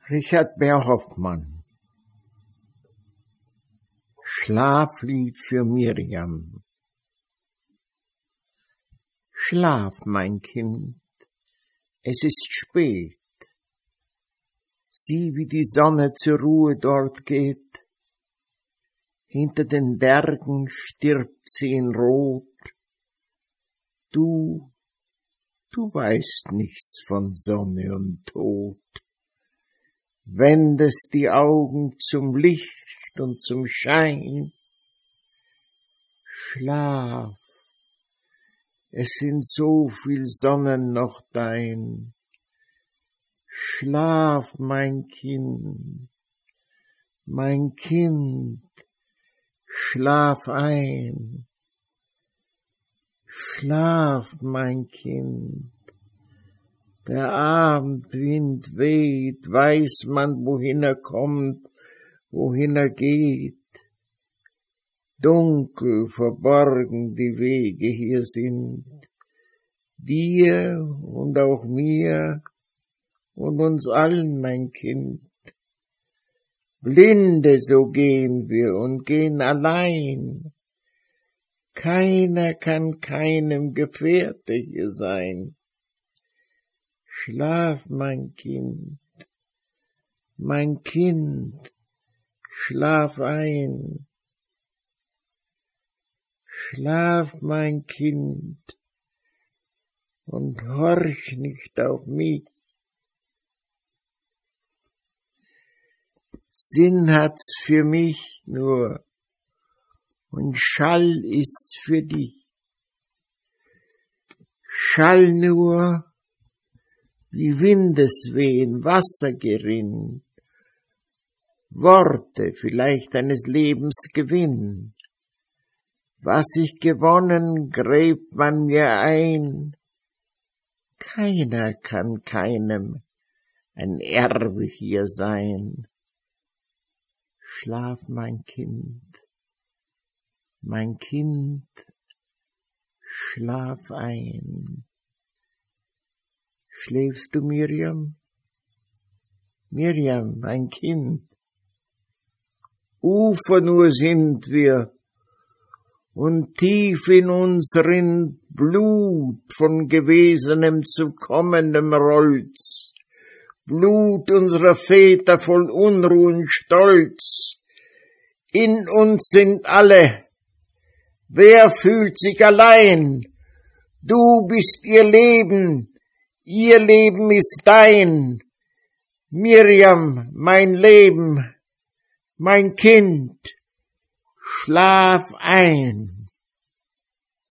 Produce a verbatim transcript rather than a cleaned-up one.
Richard Beer Hoffmann. Schlaflied für Miriam. Schlaf, mein Kind, es ist spät. Sieh, wie die Sonne zur Ruhe dort geht. Hinter den Bergen stirbt sie in Rot. Du, du weißt nichts von Sonne und Tod. Wendest die Augen zum Licht und zum Schein. Schlaf, es sind so viel Sonnen noch dein. Schlaf, mein Kind, mein Kind, schlaf ein. Schlaf, mein Kind. Der Abendwind weht, weiß man, wohin er kommt, wohin er geht. Dunkel, verborgen die Wege hier sind, dir und auch mir und uns allen, mein Kind. Blinde, so gehen wir und gehen allein. Keiner kann keinem Gefährte hier sein. Schlaf, mein Kind, mein Kind, schlaf ein. Schlaf, mein Kind, und horch nicht auf mich. Sinn hat's für mich nur, und Schall ist's für dich. Schall nur, wie Windeswehen, Wasser gerinnt, Worte vielleicht eines Lebens Gewinn. Was ich gewonnen, gräbt man mir ein. Keiner kann keinem ein Erbe hier sein. Schlaf, mein Kind, mein Kind, schlaf ein. Schläfst du, Miriam? Miriam, mein Kind. Ufer nur sind wir, und tief in uns rinnt Blut von Gewesenem zu kommendem rollt's. Blut unserer Väter voll Unruhe und Stolz. In uns sind alle. Wer fühlt sich allein? Du bist ihr Leben. Ihr Leben ist dein. Miriam, mein Leben, mein Kind, schlaf ein.